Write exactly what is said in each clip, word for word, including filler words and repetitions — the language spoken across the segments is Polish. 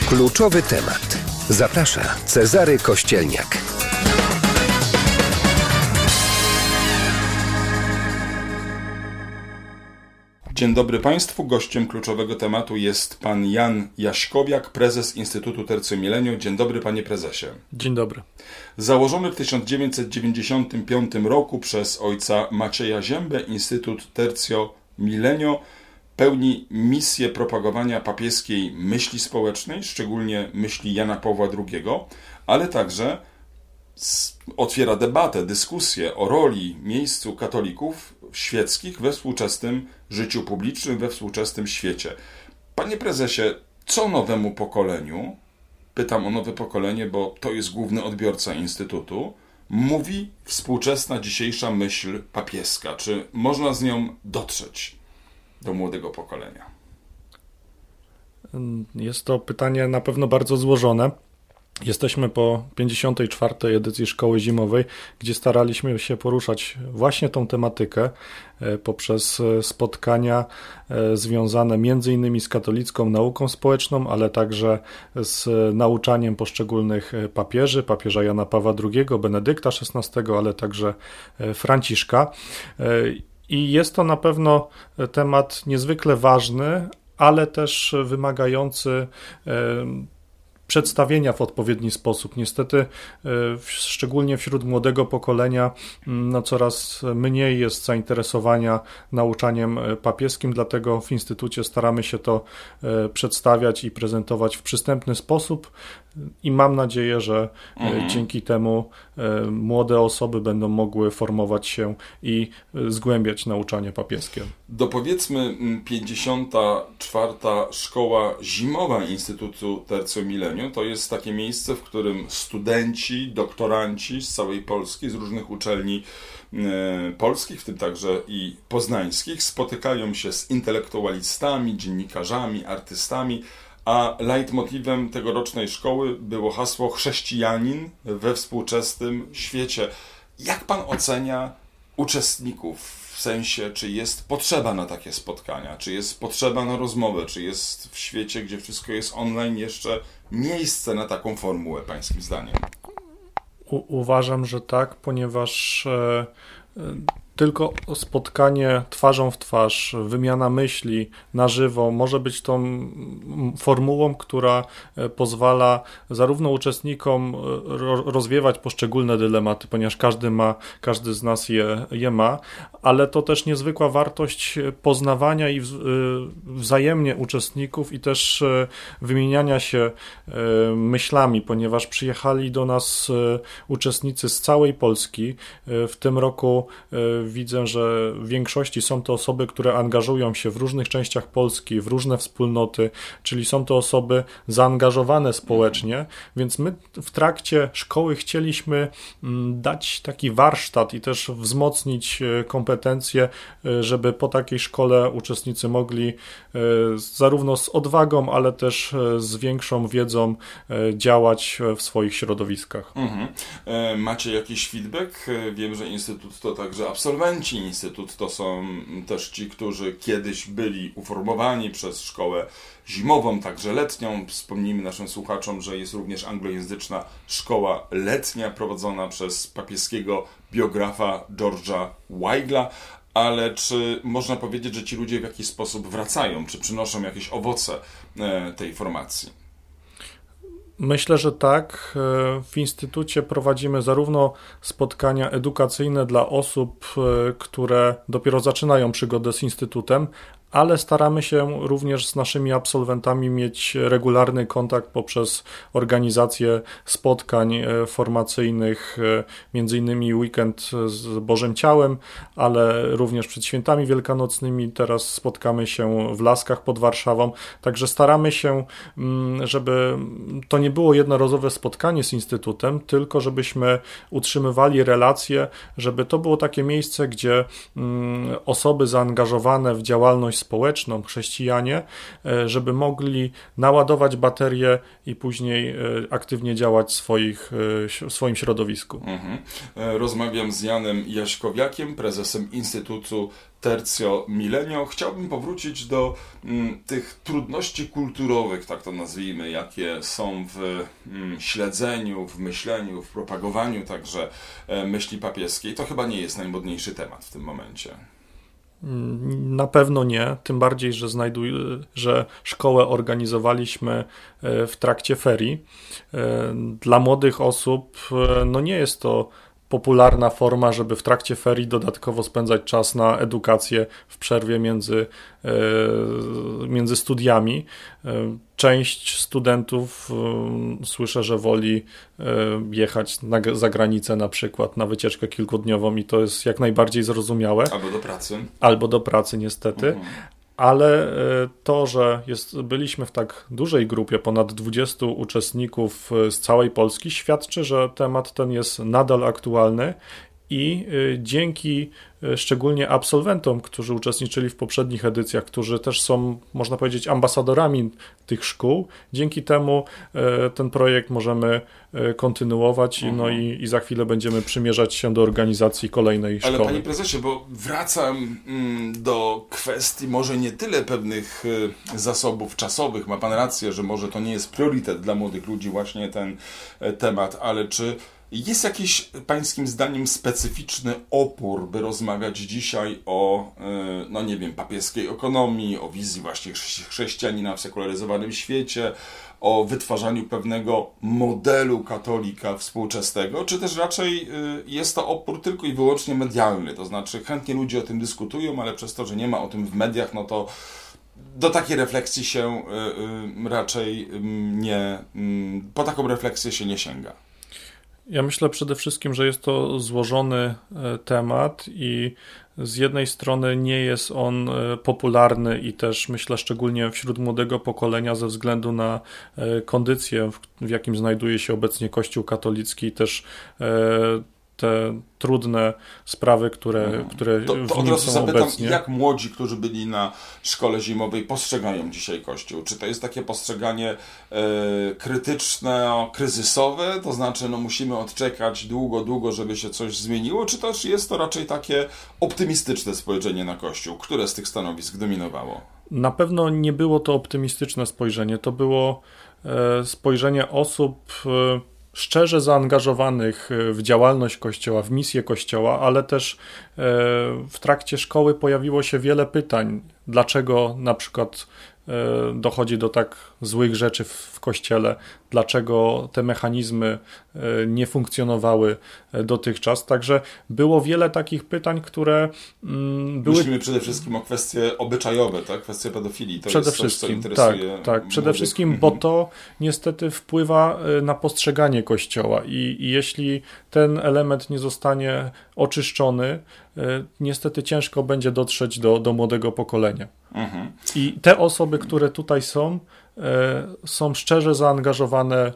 Kluczowy temat. Zaprasza Cezary Kościelniak. Dzień dobry Państwu. Gościem kluczowego tematu jest pan Jan Jaśkowiak, prezes Instytutu Tercio Millennio. Dzień dobry, panie prezesie. Dzień dobry. Założony w tysiąc dziewięćset dziewięćdziesiątym piątym roku przez ojca Macieja Ziębę, Instytut Tercio Millennio pełni misję propagowania papieskiej myśli społecznej, szczególnie myśli Jana Pawła drugiego, ale także otwiera debatę, dyskusję o roli, miejscu katolików świeckich we współczesnym życiu publicznym, we współczesnym świecie. Panie prezesie, co nowemu pokoleniu, pytam o nowe pokolenie, bo to jest główny odbiorca Instytutu, mówi współczesna dzisiejsza myśl papieska? Czy można z nią dotrzeć do młodego pokolenia? Jest to pytanie na pewno bardzo złożone. Jesteśmy po pięćdziesiątej czwartej edycji Szkoły Zimowej, gdzie staraliśmy się poruszać właśnie tą tematykę poprzez spotkania związane między innymi z katolicką nauką społeczną, ale także z nauczaniem poszczególnych papieży, papieża Jana Pawła drugiego, Benedykta szesnastego, ale także Franciszka. I jest to na pewno temat niezwykle ważny, ale też wymagający przedstawienia w odpowiedni sposób. Niestety, szczególnie wśród młodego pokolenia, no coraz mniej jest zainteresowania nauczaniem papieskim, dlatego w Instytucie staramy się to przedstawiać i prezentować w przystępny sposób i mam nadzieję, że mhm. dzięki temu młode osoby będą mogły formować się i zgłębiać nauczanie papieskie. Dopowiedzmy, pięćdziesiąta czwarta Szkoła Zimowa Instytutu Tercio Millennio to jest takie miejsce, w którym studenci, doktoranci z całej Polski, z różnych uczelni polskich, w tym także i poznańskich, spotykają się z intelektualistami, dziennikarzami, artystami, a leitmotivem tegorocznej szkoły było hasło chrześcijanin we współczesnym świecie. Jak pan ocenia uczestników, w sensie, czy jest potrzeba na takie spotkania, czy jest potrzeba na rozmowę, czy jest w świecie, gdzie wszystko jest online, jeszcze miejsce na taką formułę, pańskim zdaniem? U- uważam, że tak, ponieważ e, e, tylko spotkanie twarzą w twarz, wymiana myśli na żywo może być tą formułą, która pozwala zarówno uczestnikom rozwiewać poszczególne dylematy, ponieważ każdy ma, każdy z nas je, je ma, ale to też niezwykła wartość poznawania i wzajemnie uczestników i też wymieniania się myślami, ponieważ przyjechali do nas uczestnicy z całej Polski. W tym roku widzę, że w większości są to osoby, które angażują się w różnych częściach Polski, w różne wspólnoty, czyli są to osoby zaangażowane społecznie, więc my w trakcie szkoły chcieliśmy dać taki warsztat i też wzmocnić kompetencje, żeby po takiej szkole uczestnicy mogli zarówno z odwagą, ale też z większą wiedzą działać w swoich środowiskach. Mhm. Macie jakiś feedback? Wiem, że Instytut to także absolwenci. Instytut to są też ci, którzy kiedyś byli uformowani przez szkołę zimową, także letnią. Wspomnijmy naszym słuchaczom, że jest również anglojęzyczna szkoła letnia prowadzona przez papieskiego biografa George'a Weigla. Ale czy można powiedzieć, że ci ludzie w jakiś sposób wracają, czy przynoszą jakieś owoce tej formacji? Myślę, że tak. W Instytucie prowadzimy zarówno spotkania edukacyjne dla osób, które dopiero zaczynają przygodę z Instytutem, ale staramy się również z naszymi absolwentami mieć regularny kontakt poprzez organizację spotkań formacyjnych, między innymi weekend z Bożym Ciałem, ale również przed świętami wielkanocnymi. Teraz spotkamy się w Laskach pod Warszawą, także staramy się, żeby to nie było jednorazowe spotkanie z Instytutem, tylko żebyśmy utrzymywali relacje, żeby to było takie miejsce, gdzie osoby zaangażowane w działalność odpowiedzialność społeczną, chrześcijanie, żeby mogli naładować baterie i później aktywnie działać w, swoich, w swoim środowisku. Mhm. Rozmawiam z Janem Jaśkowiakiem, prezesem Instytutu Tertio Millennio. Chciałbym powrócić do m, tych trudności kulturowych, tak to nazwijmy, jakie są w m, śledzeniu, w myśleniu, w propagowaniu także e, myśli papieskiej. To chyba nie jest najmodniejszy temat w tym momencie. Na pewno nie, tym bardziej, że, znajduj, że szkołę organizowaliśmy w trakcie ferii. Dla młodych osób no nie jest to popularna forma, żeby w trakcie ferii dodatkowo spędzać czas na edukację w przerwie między, między studiami. Część studentów słyszę, że woli jechać na, za granicę na przykład na wycieczkę kilkudniową i to jest jak najbardziej zrozumiałe. Albo do pracy. Albo do pracy niestety. Mhm. Ale to, że jest, byliśmy w tak dużej grupie, ponad dwudziestu uczestników z całej Polski, świadczy, że temat ten jest nadal aktualny i dzięki szczególnie absolwentom, którzy uczestniczyli w poprzednich edycjach, którzy też są, można powiedzieć, ambasadorami tych szkół, dzięki temu ten projekt możemy kontynuować mhm. no i, i za chwilę będziemy przymierzać się do organizacji kolejnej szkoły. Ale panie prezesie, bo wracam do kwestii może nie tyle pewnych zasobów czasowych, ma pan rację, że może to nie jest priorytet dla młodych ludzi właśnie ten temat, ale czy jest jakiś, pańskim zdaniem, specyficzny opór, by rozmawiać dzisiaj o, no nie wiem, papieskiej ekonomii, o wizji właśnie chrześcijanina w sekularyzowanym świecie, o wytwarzaniu pewnego modelu katolika współczesnego, czy też raczej jest to opór tylko i wyłącznie medialny, to znaczy chętnie ludzie o tym dyskutują, ale przez to, że nie ma o tym w mediach, no to do takiej refleksji się raczej nie, po taką refleksję się nie sięga. Ja myślę przede wszystkim, że jest to złożony temat i z jednej strony nie jest on popularny i też myślę szczególnie wśród młodego pokolenia ze względu na kondycję, w jakim znajduje się obecnie Kościół katolicki, też te trudne sprawy, które, mhm. które to, to w nim są zapytam, obecnie. Jak młodzi, którzy byli na szkole zimowej, postrzegają dzisiaj Kościół? Czy to jest takie postrzeganie e, krytyczne, kryzysowe? To znaczy, no musimy odczekać długo, długo, żeby się coś zmieniło? Czy też jest to raczej takie optymistyczne spojrzenie na Kościół? Które z tych stanowisk dominowało? Na pewno nie było to optymistyczne spojrzenie. To było e, spojrzenie osób e, szczerze zaangażowanych w działalność Kościoła, w misję Kościoła, ale też w trakcie szkoły pojawiło się wiele pytań, dlaczego na przykład dochodzi do tak złych rzeczy w Kościele, dlaczego te mechanizmy nie funkcjonowały dotychczas. Także było wiele takich pytań, które były... Myślimy przede wszystkim o kwestie obyczajowe, tak? Kwestie pedofilii. To przede jest wszystkim, coś, co tak, interesuje tak. Przede młodych. wszystkim, bo to niestety wpływa na postrzeganie Kościoła i, i jeśli ten element nie zostanie oczyszczony, niestety ciężko będzie dotrzeć do, do młodego pokolenia. Mhm. I te osoby, które tutaj są, są szczerze zaangażowane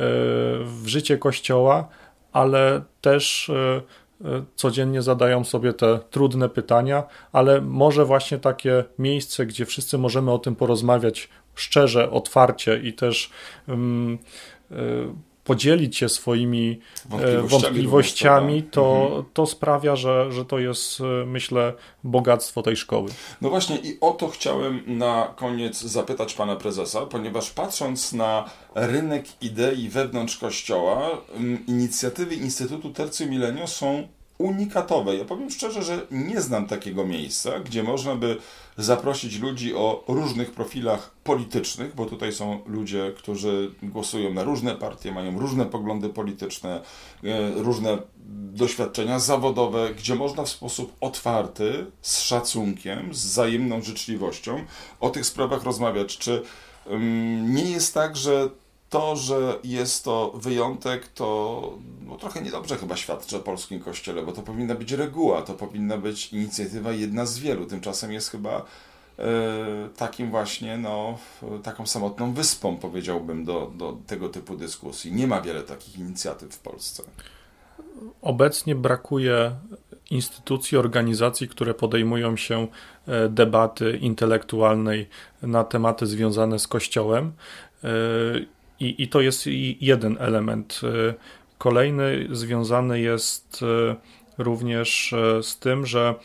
w życie Kościoła, ale też codziennie zadają sobie te trudne pytania, ale może właśnie takie miejsce, gdzie wszyscy możemy o tym porozmawiać szczerze, otwarcie i też um, podzielić się swoimi wątpliwościami, wątpliwościami to, mhm. to sprawia, że, że to jest, myślę, bogactwo tej szkoły. No właśnie i o to chciałem na koniec zapytać pana prezesa, ponieważ patrząc na rynek idei wewnątrz Kościoła, inicjatywy Instytutu Tertio Millennio są unikatowe. Ja powiem szczerze, że nie znam takiego miejsca, gdzie można by zaprosić ludzi o różnych profilach politycznych, bo tutaj są ludzie, którzy głosują na różne partie, mają różne poglądy polityczne, różne doświadczenia zawodowe, gdzie można w sposób otwarty, z szacunkiem, z wzajemną życzliwością o tych sprawach rozmawiać. Czy um, nie jest tak, że to, że jest to wyjątek, to no, trochę niedobrze chyba świadczy o polskim Kościele, bo to powinna być reguła, to powinna być inicjatywa jedna z wielu. Tymczasem jest chyba e, takim właśnie, no, taką samotną wyspą, powiedziałbym, do, do tego typu dyskusji. Nie ma wiele takich inicjatyw w Polsce. Obecnie brakuje instytucji, organizacji, które podejmują się debaty intelektualnej na tematy związane z Kościołem. I, i to jest jeden element. Kolejny związany jest również z tym, że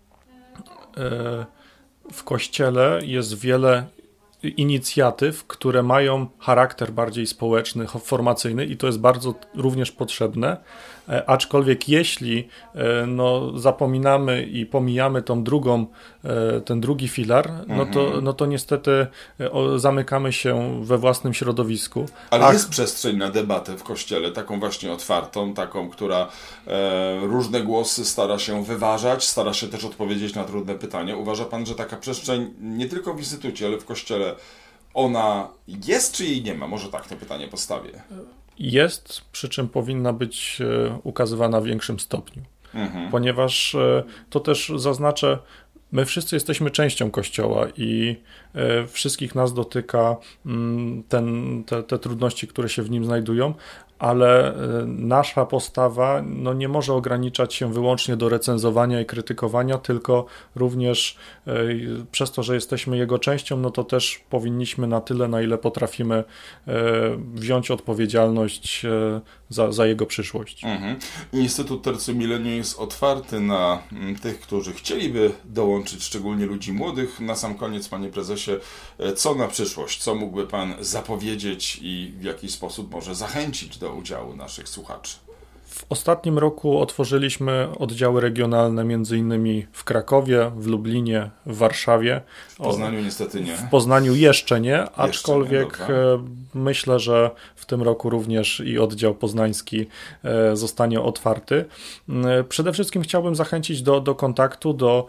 w Kościele jest wiele inicjatyw, które mają charakter bardziej społeczny, formacyjny i to jest bardzo również potrzebne, aczkolwiek jeśli no, zapominamy i pomijamy tą drugą, ten drugi filar, no to, no to niestety zamykamy się we własnym środowisku. Ale A... jest przestrzeń na debatę w Kościele, taką właśnie otwartą, taką, która e, różne głosy stara się wyważać, stara się też odpowiedzieć na trudne pytania. Uważa pan, że taka przestrzeń nie tylko w instytucie, ale w Kościele, ona jest, czy jej nie ma? Może tak to pytanie postawię. Jest, przy czym powinna być ukazywana w większym stopniu. Mhm. Ponieważ to też zaznaczę, my wszyscy jesteśmy częścią Kościoła i wszystkich nas dotyka ten, te, te trudności, które się w nim znajdują, ale nasza postawa no, nie może ograniczać się wyłącznie do recenzowania i krytykowania, tylko również przez to, że jesteśmy jego częścią, no to też powinniśmy na tyle, na ile potrafimy wziąć odpowiedzialność za, za jego przyszłość. Mhm. Instytut Tertio Millenium jest otwarty na tych, którzy chcieliby dołączyć, szczególnie ludzi młodych. Na sam koniec, panie prezesie, co na przyszłość? Co mógłby pan zapowiedzieć i w jaki sposób może zachęcić do udziału naszych słuchaczy? W ostatnim roku otworzyliśmy oddziały regionalne między innymi w Krakowie, w Lublinie, w Warszawie. W Poznaniu niestety nie. W Poznaniu jeszcze nie, jeszcze aczkolwiek nie, myślę, że w tym roku również i oddział poznański zostanie otwarty. Przede wszystkim chciałbym zachęcić do, do kontaktu, do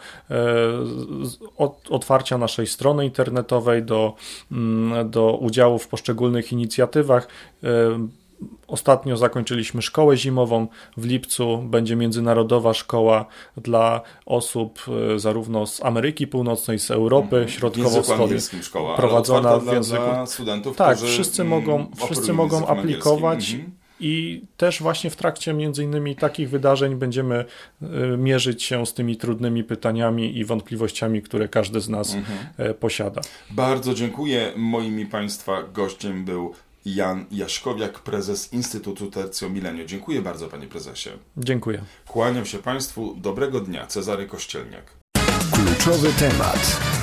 otwarcia naszej strony internetowej, do, do udziału w poszczególnych inicjatywach. Ostatnio zakończyliśmy szkołę zimową, w lipcu będzie międzynarodowa szkoła dla osób zarówno z Ameryki Północnej, z Europy mhm. Środkowo-Wschodniej, szkoła, prowadzona w języku. Dla, dla studentów, tak, którzy wszyscy mogą, wszyscy mogą aplikować mhm. i też właśnie w trakcie między innymi takich wydarzeń będziemy mierzyć się z tymi trudnymi pytaniami i wątpliwościami, które każdy z nas mhm. posiada. Bardzo dziękuję. Moim i państwa gościem był Jan Jaśkowiak, prezes Instytutu Tertio Millenium. Dziękuję bardzo, panie prezesie. Dziękuję. Kłaniam się państwu. Dobrego dnia. Cezary Kościelniak. Kluczowy temat.